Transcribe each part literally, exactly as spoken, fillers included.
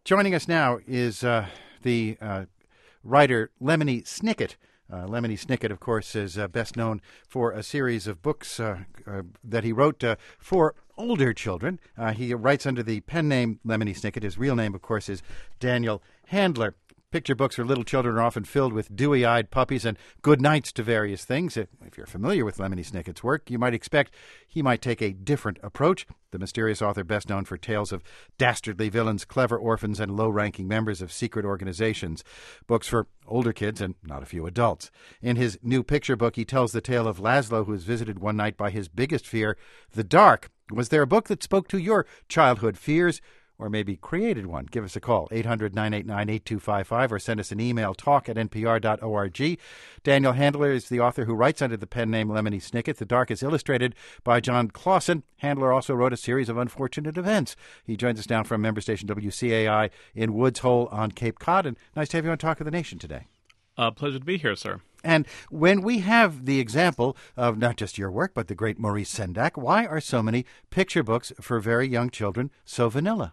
Joining us now is uh, the uh, writer Lemony Snicket. Uh, Lemony Snicket, of course, is uh, best known for a series of books uh, uh, that he wrote uh, for older children. Uh, he writes under the pen name Lemony Snicket. His real name, of course, is Daniel Handler. Picture books for little children are often filled with dewy-eyed puppies and good nights to various things. If, if you're familiar with Lemony Snicket's work, you might expect he might take a different approach. The mysterious author best known for tales of dastardly villains, clever orphans, and low-ranking members of secret organizations. Books for older kids and not a few adults. In his new picture book, he tells the tale of Laszlo, who is visited one night by his biggest fear, the dark. Was there a book that spoke to your childhood fears? Or maybe created one? Give us a call, eight hundred, nine eight nine, eight two five five, or send us an email, talk at n p r dot org. Daniel Handler is the author who writes under the pen name Lemony Snicket. The Dark is illustrated by John Clausen. Handler also wrote a series of unfortunate events. He joins us now from member station W C A I in Woods Hole on Cape Cod. And nice to have you on Talk of the Nation today. Uh, pleasure to be here, sir. And when we have the example of not just your work, but the great Maurice Sendak, why are so many picture books for very young children so vanilla?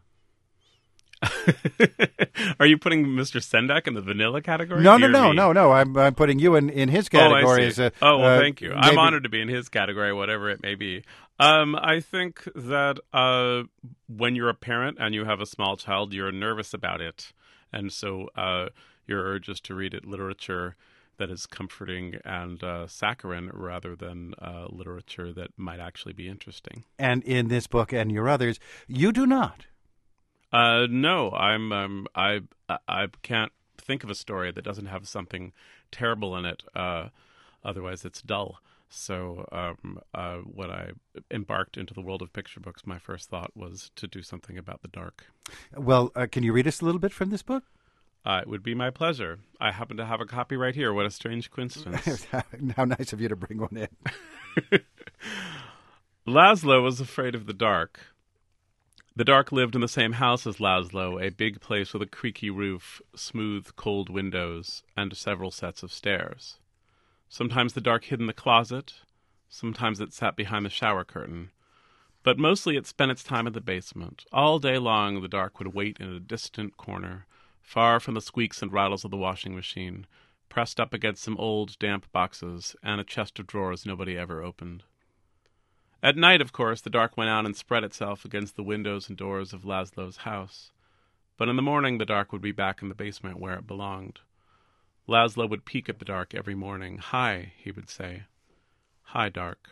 Are you putting Mister Sendak in the vanilla category? No, no, Dear no, me. no, no. I'm, I'm putting you in, in his category. Oh, I see. As a, oh, well, uh, thank you. maybe... I'm honored to be in his category, whatever it may be. Um, I think that uh, when you're a parent and you have a small child, you're nervous about it. And so uh, your urge is to read it literature that is comforting and uh, saccharine rather than uh, literature that might actually be interesting. And in this book and your others, you do not. Uh, no, I'm. Um, I. I can't think of a story that doesn't have something terrible in it. Uh, otherwise, it's dull. So, um, uh, when I embarked into the world of picture books, my first thought was to do something about the dark. Well, uh, can you read us a little bit from this book? Uh, it would be my pleasure. I happen to have a copy right here. What a strange coincidence! How nice of you to bring one in. Laszlo was afraid of the dark. The dark lived in the same house as Laszlo, a big place with a creaky roof, smooth, cold windows, and several sets of stairs. Sometimes the dark hid in the closet, sometimes it sat behind the shower curtain, but mostly it spent its time in the basement. All day long the dark would wait in a distant corner, far from the squeaks and rattles of the washing machine, pressed up against some old, damp boxes and a chest of drawers nobody ever opened. At night, of course, the dark went out and spread itself against the windows and doors of Laszlo's house. But in the morning, the dark would be back in the basement where it belonged. Laszlo would peek at the dark every morning. "Hi," he would say. "Hi, dark."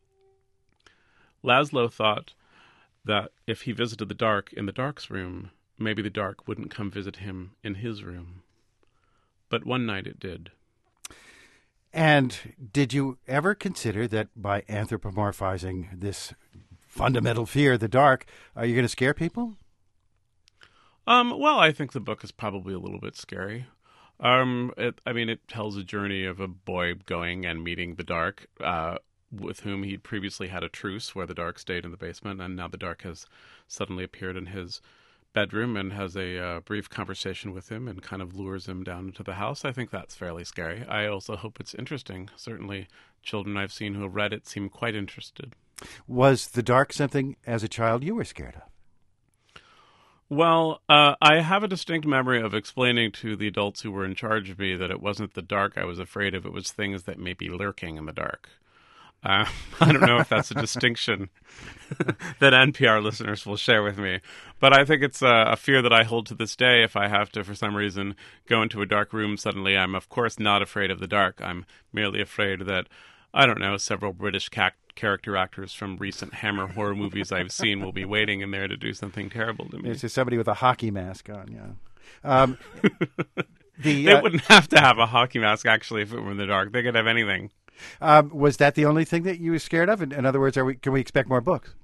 Laszlo thought that if he visited the dark in the dark's room, maybe the dark wouldn't come visit him in his room. But one night it did. And did you ever consider that by anthropomorphizing this fundamental fear, the dark, are you going to scare people? Um, well, I think the book is probably a little bit scary. Um, it, I mean, it tells a journey of a boy going and meeting the dark, uh, with whom he'd previously had a truce where the dark stayed in the basement, and now the dark has suddenly appeared in his bedroom and has a uh, brief conversation with him and kind of lures him down into the house. I think that's fairly scary. I also hope it's interesting. Certainly children I've seen who have read it seem quite interested. Was the dark something as a child you were scared of? Well, uh, I have a distinct memory of explaining to the adults who were in charge of me that it wasn't the dark I was afraid of, it was things that may be lurking in the dark. Uh, I don't know if that's a distinction that N P R listeners will share with me, but I think it's a, a fear that I hold to this day. If I have to, for some reason, go into a dark room suddenly, I'm of course not afraid of the dark. I'm merely afraid that, I don't know, several British ca- character actors from recent Hammer horror movies I've seen will be waiting in there to do something terrible to me. It's just somebody with a hockey mask on, yeah. Um, the, they uh, wouldn't have to have a hockey mask, actually, if it were in the dark. They could have anything. Um, was that the only thing that you were scared of? In, in other words, are we, can we expect more books?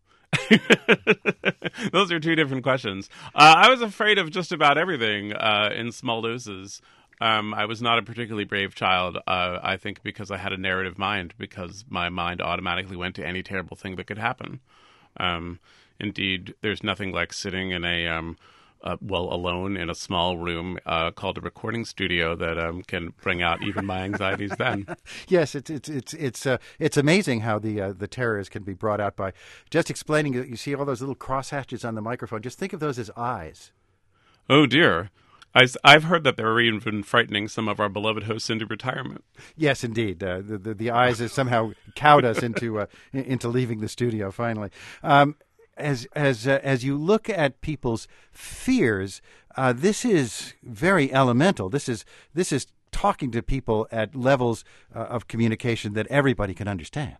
Those are two different questions. Uh, I was afraid of just about everything uh, in small doses. Um, I was not a particularly brave child, uh, I think because I had a narrative mind, because my mind automatically went to any terrible thing that could happen. Um, indeed, there's nothing like sitting in a... Um, Uh, well, alone in a small room uh, called a recording studio that um, can bring out even my anxieties then. Yes, it's it's it's it's uh, it's amazing how the uh, the terrors can be brought out by just explaining. You see all those little crosshatches on the microphone. Just think of those as eyes. Oh, dear. I, have heard that they're even frightening some of our beloved hosts into retirement. Yes, indeed. Uh, the, the the eyes have somehow cowed us into uh, into leaving the studio. Finally, um, as as uh, as you look at people's fears, uh, this is very elemental. This is this is talking to people at levels uh, of communication that everybody can understand.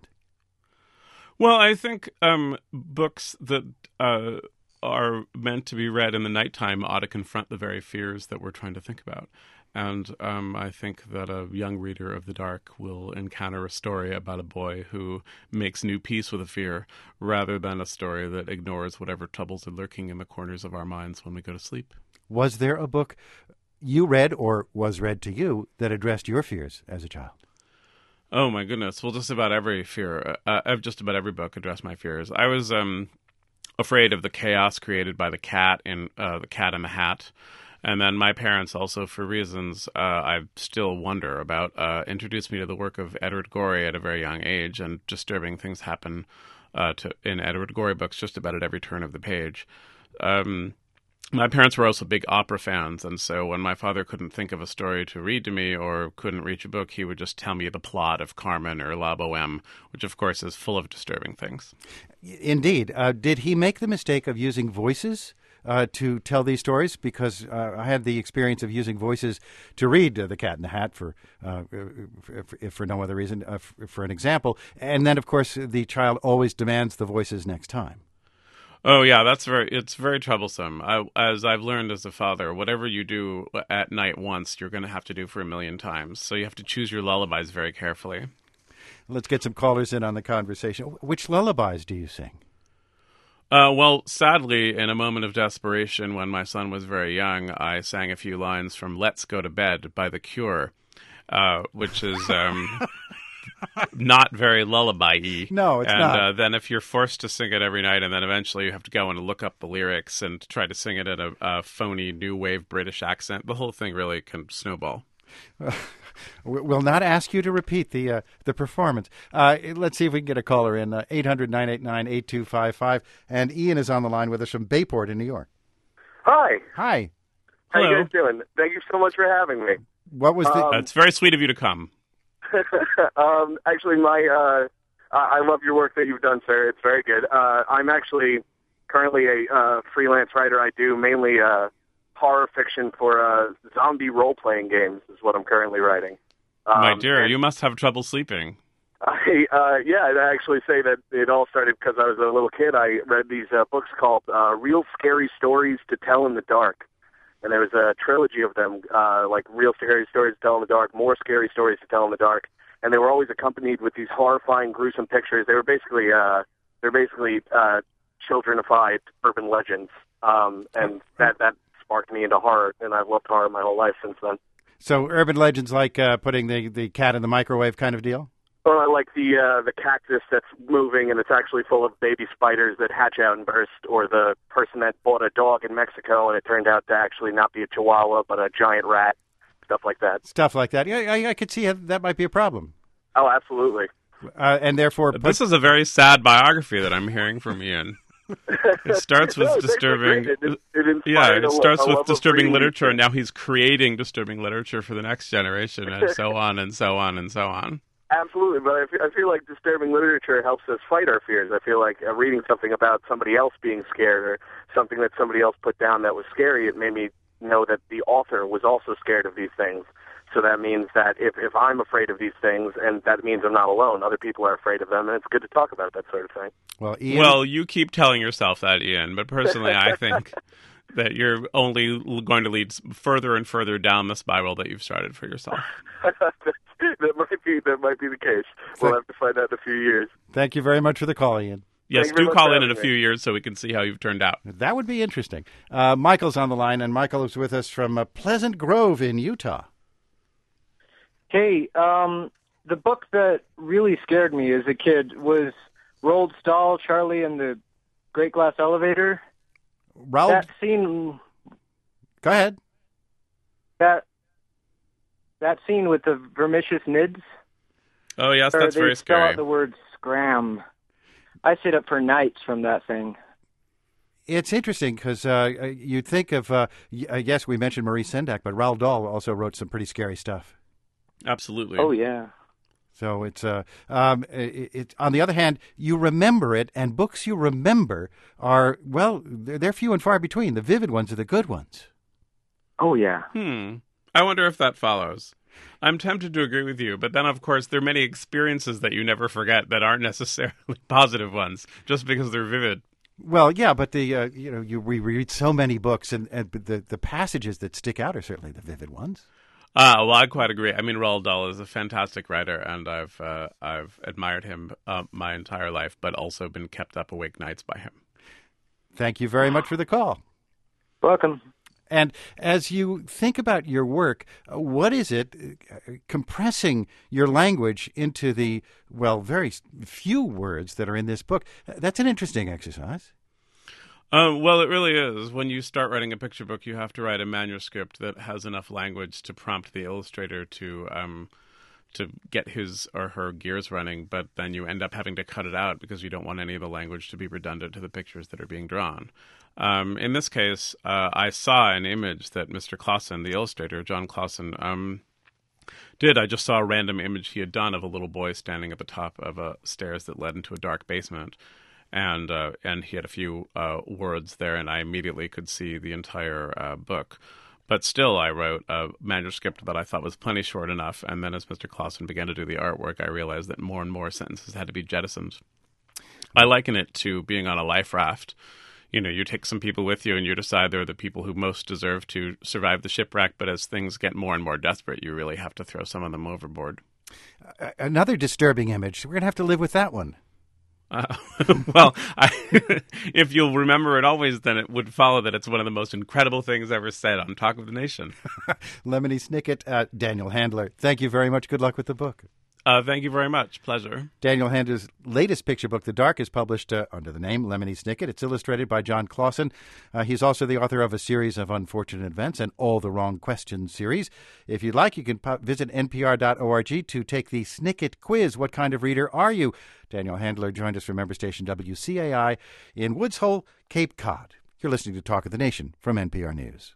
Well, I think um, books that uh, are meant to be read in the nighttime ought to confront the very fears that we're trying to think about. And um, I think that a young reader of the dark will encounter a story about a boy who makes new peace with a fear rather than a story that ignores whatever troubles are lurking in the corners of our minds when we go to sleep. Was there a book you read or was read to you that addressed your fears as a child? Oh, my goodness. Well, just about every fear, uh, just about every book addressed my fears. I was... Um, afraid of the chaos created by the cat in uh, The Cat in the Hat. And then my parents also, for reasons uh, I still wonder about, uh, introduced me to the work of Edward Gorey at a very young age, and disturbing things happen uh, to, in Edward Gorey books just about at every turn of the page. Um, my parents were also big opera fans, and so when my father couldn't think of a story to read to me or couldn't reach a book, he would just tell me the plot of Carmen or La Boheme, which of course is full of disturbing things. Indeed. Uh, did he make the mistake of using voices uh, to tell these stories? Because uh, I had the experience of using voices to read uh, The Cat in the Hat for, uh, if for no other reason, uh, for an example. And then, of course, the child always demands the voices next time. Oh, yeah, that's very, it's very troublesome. I, as I've learned as a father, whatever you do at night once, you're going to have to do for a million times. So you have to choose your lullabies very carefully. Let's get some callers in on the conversation. Which lullabies do you sing? Uh, well, sadly, in a moment of desperation when my son was very young, I sang a few lines from Let's Go to Bed by The Cure, uh, which is... Um, not very lullaby-y. No, it's and, not. And uh, then if you're forced to sing it every night, and then eventually you have to go and look up the lyrics and try to sing it in a, a phony new wave British accent, the whole thing really can snowball. Uh, we'll not ask you to repeat the uh, the performance. Uh, let's see if we can get a caller in. Uh, eight hundred, nine eight nine, eight two five five. And Ian is on the line with us from Bayport in New York. Hi. Hi. How Hello. you guys doing? Thank you so much for having me. What was the... Um, uh, it's very sweet of you to come. um, actually, my uh, I love your work that you've done, sir. It's very good. Uh, I'm actually currently a uh, freelance writer. I do mainly uh, horror fiction for uh, zombie role-playing games is what I'm currently writing. Um, My dear, you must have trouble sleeping. I, uh, yeah, I'd actually say that it all started because I was a little kid. I read these uh, books called uh, Real Scary Stories to Tell in the Dark. And there was a trilogy of them, uh, like Real Scary Stories to Tell in the Dark, More Scary Stories to Tell in the Dark. And they were always accompanied with these horrifying, gruesome pictures. They were basically, uh, they're basically uh, childrenified urban legends. Um, and that, that sparked me into horror, and I've loved horror my whole life since then. So urban legends like uh, putting the, the cat in the microwave kind of deal? Well, I like the uh, the cactus that's moving and it's actually full of baby spiders that hatch out and burst, or the person that bought a dog in Mexico and it turned out to actually not be a chihuahua but a giant rat, stuff like that. Stuff like that. Yeah, I, I could see how that might be a problem. Oh, absolutely. Uh, and therefore... Put... This is a very sad biography that I'm hearing from Ian. It starts with no, disturbing... It, it, it yeah, it starts a, a with disturbing literature, and reading. now he's creating disturbing literature for the next generation, and so on and so on and so on. Absolutely, but I feel, I feel like disturbing literature helps us fight our fears. I feel like uh, reading something about somebody else being scared or something that somebody else put down that was scary, it made me know that the author was also scared of these things. So that means that if, if I'm afraid of these things, and that means I'm not alone, other people are afraid of them, and it's good to talk about that sort of thing. Well, Ian... well you keep telling yourself that, Ian, but personally I think that you're only going to lead further and further down the spiral that you've started for yourself. That might be that might be the case. We'll have to find out in a few years. Thank you very much for the call, Ian. Yes, do call in in a few years so we can see how you've turned out. That would be interesting. Uh, Michael's on the line, and Michael is with us from uh, Pleasant Grove in Utah. Hey, um, the book that really scared me as a kid was Roald Dahl, Charlie and the Great Glass Elevator. Roald? That scene... Go ahead. That... That scene with the vermicious nids. Oh, yes, that's they very spell scary. out the word scram. I sit up for nights from that thing. It's interesting because uh, you'd think of, uh, y- yes, we mentioned Maurice Sendak, but Roald Dahl also wrote some pretty scary stuff. Absolutely. Oh, yeah. So it's uh, um, it, it, on the other hand, you remember it, and books you remember are, well, they're, they're few and far between. The vivid ones are the good ones. Oh, yeah. Hmm. I wonder if that follows. I'm tempted to agree with you, but then, of course, there are many experiences that you never forget that aren't necessarily positive ones, just because they're vivid. Well, yeah, but the uh, you know you we read so many books, and, and the the passages that stick out are certainly the vivid ones. Uh, well, I quite agree. I mean, Roald Dahl is a fantastic writer, and I've uh, I've admired him uh, my entire life, but also been kept up awake nights by him. Thank you very much for the call. Welcome. And as you think about your work, uh, what is it uh, compressing your language into the, well, very few words that are in this book? That's an interesting exercise. Uh, well, it really is. When you start writing a picture book, you have to write a manuscript that has enough language to prompt the illustrator to um, to get his or her gears running, but then you end up having to cut it out because you don't want any of the language to be redundant to the pictures that are being drawn. Um, in this case, uh, I saw an image that Mister Clausen, the illustrator, John Clausen, um, did. I just saw a random image he had done of a little boy standing at the top of a stairs that led into a dark basement. And uh, and he had a few uh, words there, and I immediately could see the entire uh, book. But still, I wrote a manuscript that I thought was plenty short enough, and then as Mister Clausen began to do the artwork, I realized that more and more sentences had to be jettisoned. I liken it to being on a life raft. You know, you take some people with you, and you decide they're the people who most deserve to survive the shipwreck, but as things get more and more desperate, you really have to throw some of them overboard. Uh, another disturbing image. We're going to have to live with that one. Uh, well, I, if you'll remember it always, then it would follow that it's one of the most incredible things ever said on Talk of the Nation. Lemony Snicket, uh, Daniel Handler, thank you very much. Good luck with the book. Uh, thank you very much. Pleasure. Daniel Handler's latest picture book, The Dark, is published uh, under the name Lemony Snicket. It's illustrated by John Clausen. Uh, he's also the author of a series of unfortunate events and All the Wrong Questions series. If you'd like, you can pop- visit N P R dot org to take the Snicket quiz. What kind of reader are you? Daniel Handler joined us from member station W C A I in Woods Hole, Cape Cod. You're listening to Talk of the Nation from N P R News.